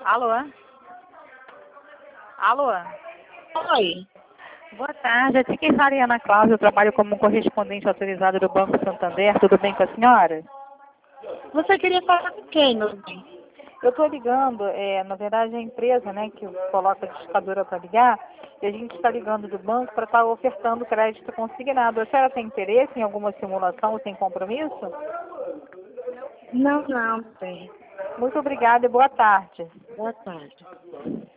Alô? Alô? Oi. Boa tarde, aqui quem fala é Ana Cláudia, eu trabalho como correspondente autorizado do Banco Santander, tudo bem com a senhora? Você queria falar com quem, meu bem? Eu estou ligando, na verdade a empresa, né, que coloca a discadora para ligar, e a gente está ligando do banco para estar ofertando crédito consignado. A senhora tem interesse em alguma simulação ou tem compromisso? Não, tem. Muito obrigada e boa tarde. Boa tarde.